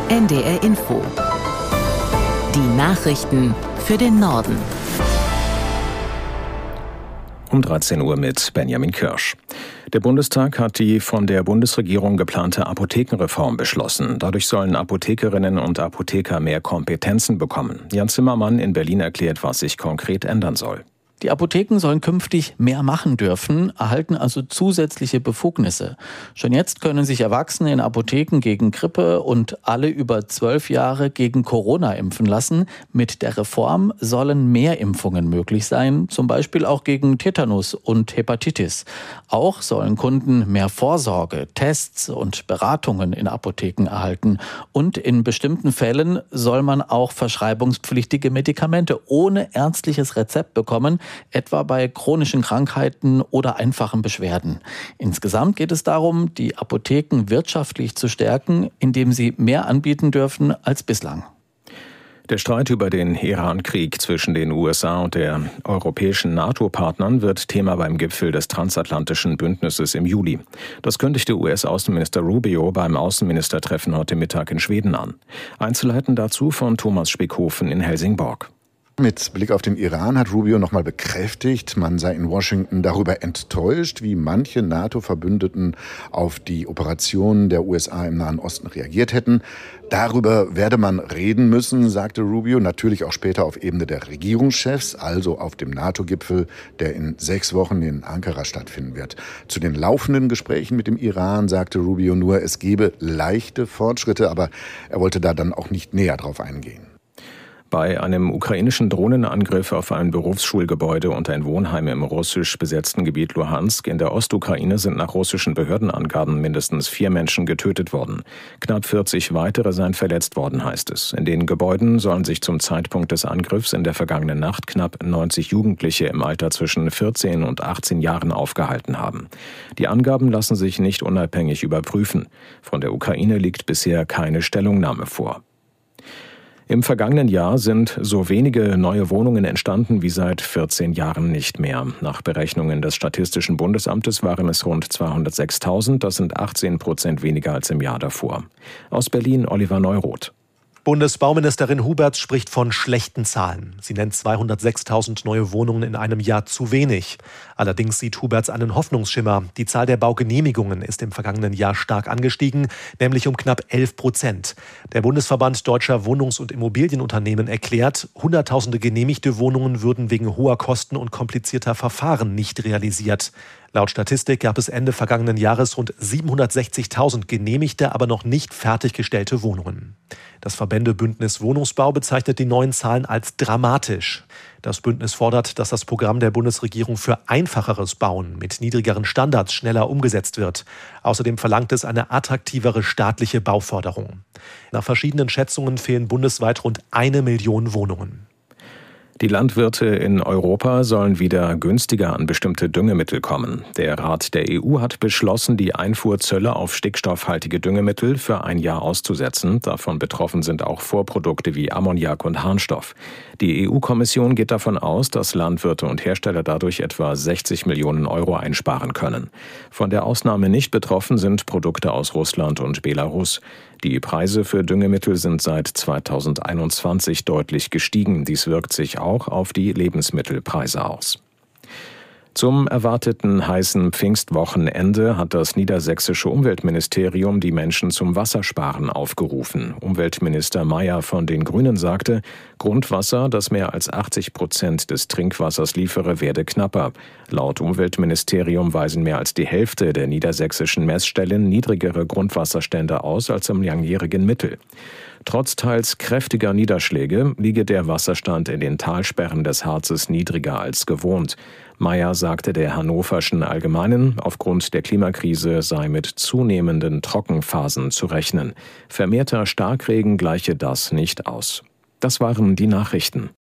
NDR Info. Die Nachrichten für den Norden. Um 13 Uhr mit Benjamin Kirsch. Der Bundestag hat die von der Bundesregierung geplante Apothekenreform beschlossen. Dadurch sollen Apothekerinnen und Apotheker mehr Kompetenzen bekommen. Jan Zimmermann in Berlin erklärt, was sich konkret ändern soll. Die Apotheken sollen künftig mehr machen dürfen, erhalten also zusätzliche Befugnisse. Schon jetzt können sich Erwachsene in Apotheken gegen Grippe und alle über 12 Jahre gegen Corona impfen lassen. Mit der Reform sollen mehr Impfungen möglich sein, zum Beispiel auch gegen Tetanus und Hepatitis. Auch sollen Kunden mehr Vorsorge, Tests und Beratungen in Apotheken erhalten. Und in bestimmten Fällen soll man auch verschreibungspflichtige Medikamente ohne ärztliches Rezept bekommen, etwa bei chronischen Krankheiten oder einfachen Beschwerden. Insgesamt geht es darum, die Apotheken wirtschaftlich zu stärken, indem sie mehr anbieten dürfen als bislang. Der Streit über den Iran-Krieg zwischen den USA und den europäischen NATO-Partnern wird Thema beim Gipfel des transatlantischen Bündnisses im Juli. Das kündigte US-Außenminister Rubio beim Außenministertreffen heute Mittag in Schweden an. Einzelheiten dazu von Thomas Spickhofen in Helsingborg. Mit Blick auf den Iran hat Rubio nochmal bekräftigt, man sei in Washington darüber enttäuscht, wie manche NATO-Verbündeten auf die Operationen der USA im Nahen Osten reagiert hätten. Darüber werde man reden müssen, sagte Rubio, natürlich auch später auf Ebene der Regierungschefs, also auf dem NATO-Gipfel, der in 6 Wochen in Ankara stattfinden wird. Zu den laufenden Gesprächen mit dem Iran sagte Rubio nur, es gebe leichte Fortschritte, aber er wollte da dann auch nicht näher drauf eingehen. Bei einem ukrainischen Drohnenangriff auf ein Berufsschulgebäude und ein Wohnheim im russisch besetzten Gebiet Luhansk in der Ostukraine sind nach russischen Behördenangaben mindestens 4 Menschen getötet worden. Knapp 40 weitere seien verletzt worden, heißt es. In den Gebäuden sollen sich zum Zeitpunkt des Angriffs in der vergangenen Nacht knapp 90 Jugendliche im Alter zwischen 14 und 18 Jahren aufgehalten haben. Die Angaben lassen sich nicht unabhängig überprüfen. Von der Ukraine liegt bisher keine Stellungnahme vor. Im vergangenen Jahr sind so wenige neue Wohnungen entstanden wie seit 14 Jahren nicht mehr. Nach Berechnungen des Statistischen Bundesamtes waren es rund 206.000, das sind 18% weniger als im Jahr davor. Aus Berlin Oliver Neuroth. Bundesbauministerin Huberts spricht von schlechten Zahlen. Sie nennt 206.000 neue Wohnungen in einem Jahr zu wenig. Allerdings sieht Huberts einen Hoffnungsschimmer. Die Zahl der Baugenehmigungen ist im vergangenen Jahr stark angestiegen, nämlich um knapp 11%. Der Bundesverband Deutscher Wohnungs- und Immobilienunternehmen erklärt, Hunderttausende genehmigte Wohnungen würden wegen hoher Kosten und komplizierter Verfahren nicht realisiert. Laut Statistik gab es Ende vergangenen Jahres rund 760.000 genehmigte, aber noch nicht fertiggestellte Wohnungen. Das Verbändebündnis Wohnungsbau bezeichnet die neuen Zahlen als dramatisch. Das Bündnis fordert, dass das Programm der Bundesregierung für einfacheres Bauen mit niedrigeren Standards schneller umgesetzt wird. Außerdem verlangt es eine attraktivere staatliche Bauförderung. Nach verschiedenen Schätzungen fehlen bundesweit rund 1 Million Wohnungen. Die Landwirte in Europa sollen wieder günstiger an bestimmte Düngemittel kommen. Der Rat der EU hat beschlossen, die Einfuhrzölle auf stickstoffhaltige Düngemittel für ein Jahr auszusetzen. Davon betroffen sind auch Vorprodukte wie Ammoniak und Harnstoff. Die EU-Kommission geht davon aus, dass Landwirte und Hersteller dadurch etwa 60 Millionen Euro einsparen können. Von der Ausnahme nicht betroffen sind Produkte aus Russland und Belarus. Die Preise für Düngemittel sind seit 2021 deutlich gestiegen. Dies wirkt sich auch auf die Lebensmittelpreise aus. Zum erwarteten heißen Pfingstwochenende hat das niedersächsische Umweltministerium die Menschen zum Wassersparen aufgerufen. Umweltminister Mayer von den Grünen sagte, Grundwasser, das mehr als 80% des Trinkwassers liefere, werde knapper. Laut Umweltministerium weisen mehr als die Hälfte der niedersächsischen Messstellen niedrigere Grundwasserstände aus als im langjährigen Mittel. Trotz teils kräftiger Niederschläge liege der Wasserstand in den Talsperren des Harzes niedriger als gewohnt. Mayer sagte der Hannoverschen Allgemeinen, aufgrund der Klimakrise sei mit zunehmenden Trockenphasen zu rechnen. Vermehrter Starkregen gleiche das nicht aus. Das waren die Nachrichten.